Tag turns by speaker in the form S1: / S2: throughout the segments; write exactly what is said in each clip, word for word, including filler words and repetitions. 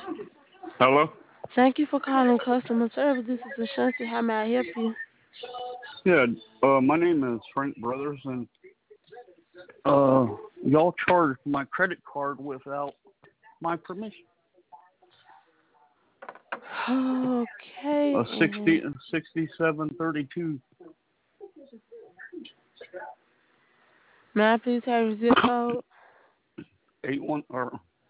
S1: Hello?
S2: Thank you for calling customer service. This is Ashanti. How may I help you?
S1: Yeah, uh, my name is Frank Brothers, and uh, y'all charged my credit card without my permission.
S2: Okay.
S1: A
S2: And
S1: sixty, sixty-seven thirty-two,
S2: may I please have your zip code?
S1: eight one or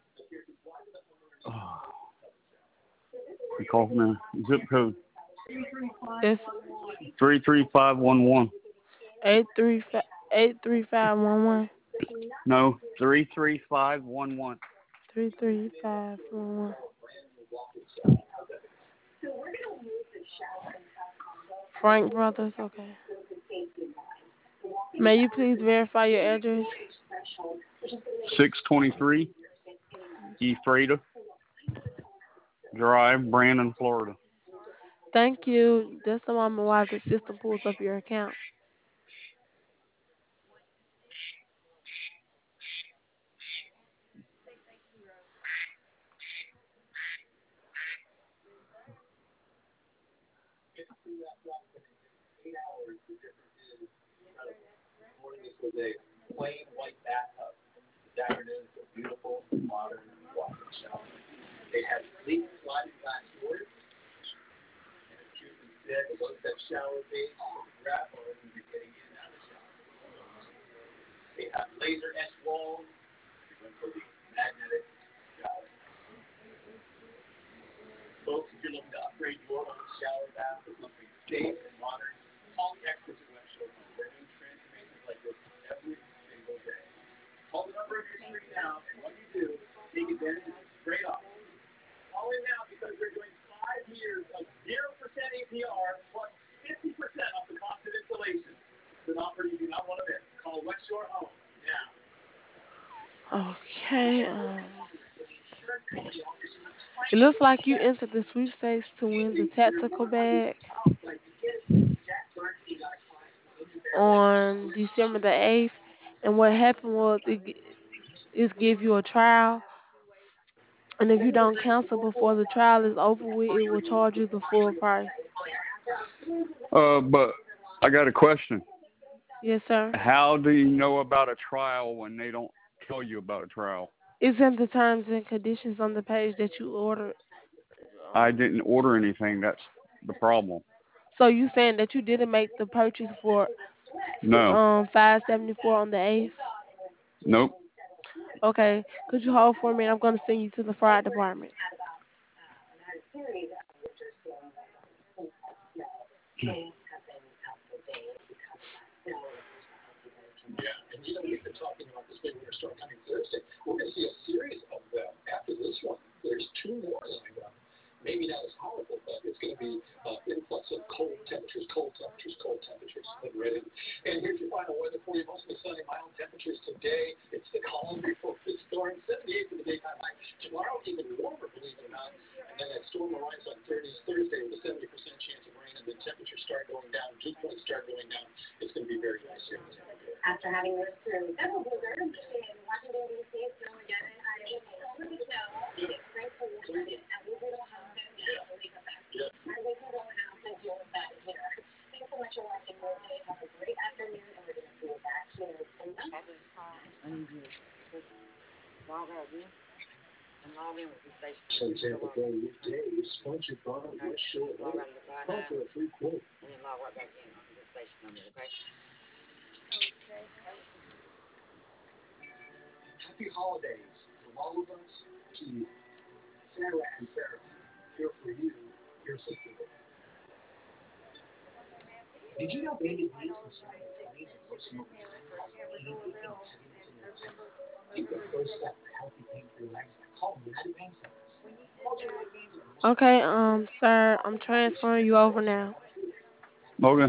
S1: uh, we call me zip code
S2: It's
S1: three three five one one.
S2: eight three five eight three five one one
S1: No, three three five one one.
S2: three three five one one. Frank Brothers. Okay. May you please verify your address?
S1: Six twenty three Ephrata Drive, Brandon, Florida.
S2: Thank you. Just a moment while the system pulls up your account. Okay. Um, it looks like you entered the sweepstakes to win the tactical bag on December the eighth. And what happened was it, g- it give you a trial. And if you don't cancel before the trial is over with, it will charge you the full price.
S1: Uh, but I got a question.
S2: Yes, sir.
S1: How do you know about a trial when they don't tell you about a trial?
S2: It's in the terms and conditions on the page that you ordered.
S1: I
S2: Um,
S1: didn't order anything. That's the problem.
S2: so you saying that you didn't make the purchase for
S1: No.
S2: um five seventy four on the eighth?
S1: Nope.
S2: Okay. Could you hold for me? I'm gonna send you to the fraud department. Okay, um, sir, I'm transferring you over now.
S1: Okay.